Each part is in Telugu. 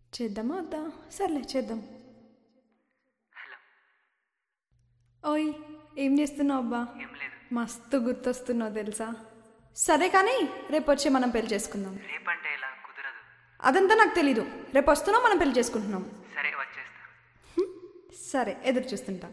చేద్దామా వద్దా? సర్లే చేద్దాం. హలో. ఓయ్, ఏం చేస్తున్నావు అబ్బా? ఏం లేదు. మస్తు గుర్తొస్తున్నావు తెలుసా. సరే కానీ రేపు వచ్చి మనం పెళ్లి చేసుకుందాం. రేపంటే ఇలా కుదరదు. అదంతా నాకు తెలీదు. రేపు వస్తున్నాం, మనం పెళ్లి చేసుకుంటున్నాం. సరే వచ్చేస్తా. సరే, ఎదురు చూస్తుంటా.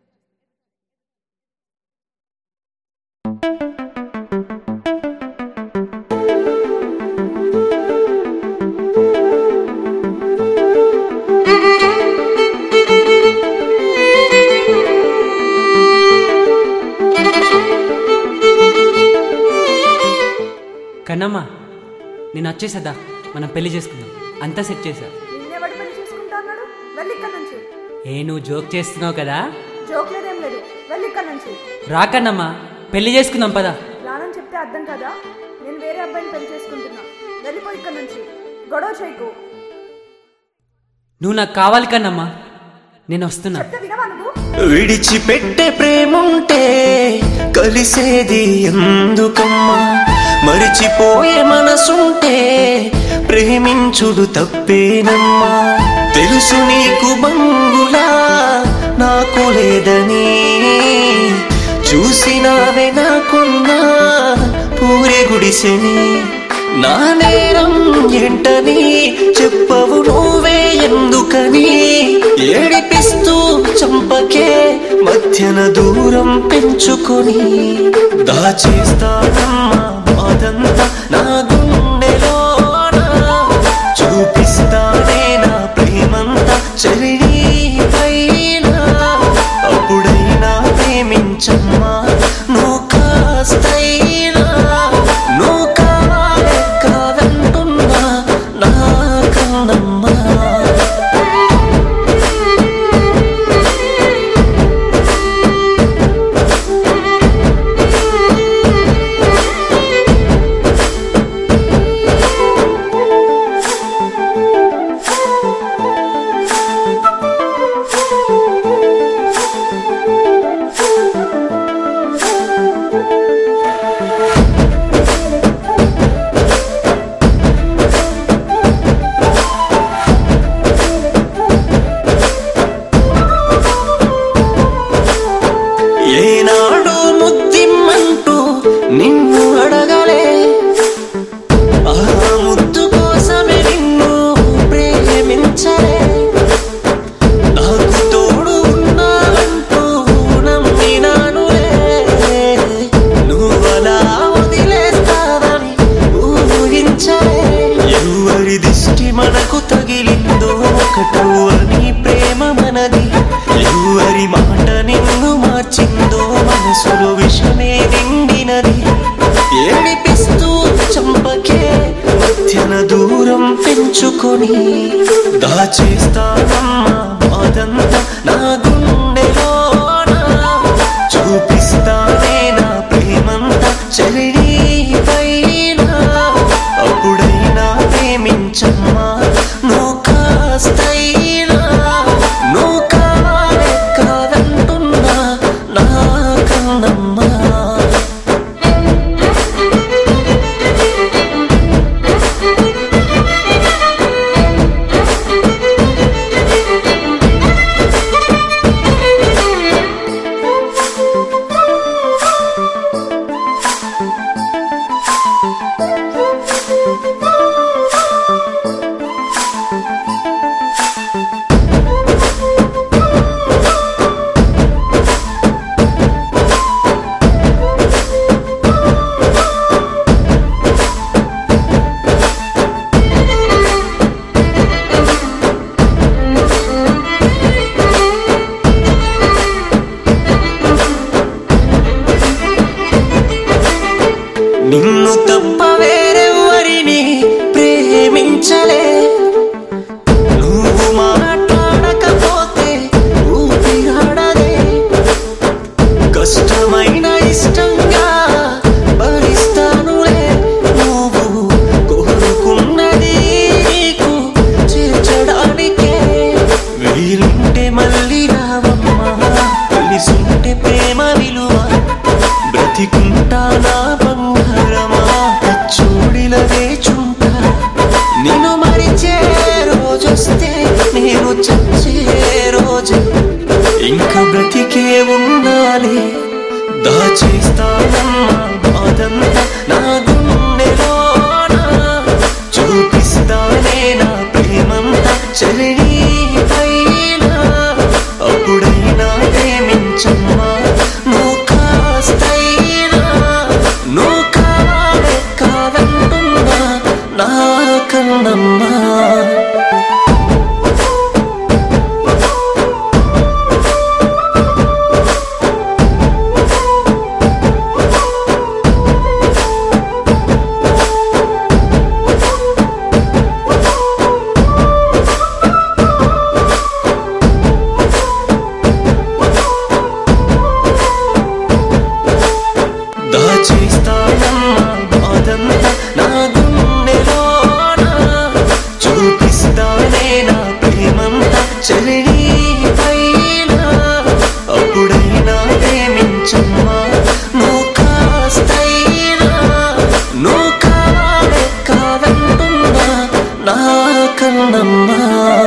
కన్నమ్మా, నేను వచ్చేసేదా, మనం పెళ్లి చేసుకుందాం. అంతా సెట్ చేశా. నిన్నెవడు పెళ్లి చేసుకుంటా అన్నాడు? వెళ్ళి ఇక్కడ నుంచి. నువ్వు జోక్ చేస్తున్నావు కదా. జోక్ లేదేం లేదు, వెళ్ళి ఇక్కడ నుంచి. రా కన్నమ్మా, పెళ్లి చేసుకుందాం పదా. రానని చెప్తే అర్థం కదా. నేను వేరే అబ్బాయిని పెళ్లి చేసుకుంటున్నా. వెళ్ళిపోయి ఇక్కడ నుంచి. గొడవ చేయకు. నువ్వు నాకు కావాలి కన్నమ్మా, నేను వస్తున్నా. చెప్తే వినవా నువ్వు? విడిచిపెట్టే ప్రేముంటే కలిసేది ఎందుకమ్మా? మరిచిపోయే మనసుంటే ప్రేమించుడు తప్పేనమ్మా. తెలుసు నీకు బంగులా నాకు లేదని, చూసినావే నాకున్నా పూరే గుడిసెని. నా నేరం ఏంటని చెప్పవు నువ్వే ఎందుకని? ఏడిపిస్తూ చంపకే మధ్యన దూరం పెంచుకొని, దాచేస్తానమ్మా బాధంతా నా గుండెలోనా. చూపిస్తానే నా ప్రేమంతా చరిణీ పైన. అప్పుడైనా ప్రేమించమ్మా నువ్వు కాస్తైనా. నువ్వు కావాలే కాదంటున్నా నా కన్నమ్మా. ఏనాడు ముద్దిమ్మంటూ నిన్ను అడగలే, ఆ ముద్దు కోసమే నిన్ను ప్రేమించలే. నాకు తోడు ఉన్నావంటూ నమ్మినానులే, నువ్వలా వదిలేస్తావని ఊహించలే. ఎవరి దిష్టి మనకు తగిలిందో ఒకటో అని ప్రేమ మనది. ఎవరి మాట నిన్ను మార్చిందో మనసులో విషమే నిండినది. ఏడిపిస్తూ చంపకే మధ్యన దూరం పెంచుకొని, దాచేస్తానమ్మా బాధంతా నా గుండెలోనా. చూపిస్తానే నా ప్రేమంతా చరిణీ పైన. అప్పుడైనా ప్రేమించమ్మా నువ్వు కాస్తైనా. నువ్వు కావాలే కాదంటున్నా నా కన్నమ్మా. రోజొస్తే నేను చచ్చే రోజు ఇంకా బ్రతికే ఉండాలి దాచేస్తానమ్మా బాధంతా నా గుండెలోన చూపిస్తానే నా ప్రేమంతా చెలిని పైన అప్పుడైనా ప్రేమించమ్మా నువ్వు కాస్తైనా నువ్వు కాదంటున్నా నా కన్నమ్మా దాచేస్తానమ్మా బాధంతా నా గుండెలోన చూపిస్తానే నా ప్రేమంతా చెలిని పైన అప్పుడైనా ప్రేమించమ్మా నువ్వు కాస్తైనా నువ్వు కాదంటున్నా నా కన్నమ్మా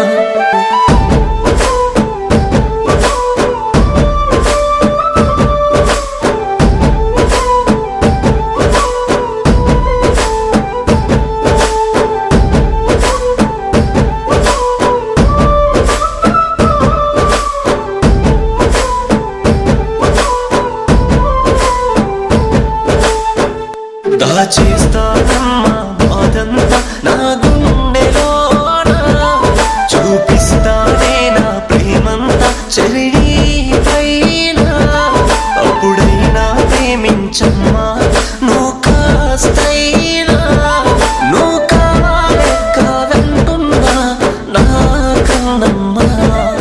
దాచేస్తానమ్మా బాధంతా నా గుండెలోన చూపిస్తానే నా ప్రేమంతా చెలిని పైన అప్పుడైనా ప్రేమించమ్మా నువ్వు కాస్తైనా నువ్వు కాదంటున్నా నా కన్నమ్మా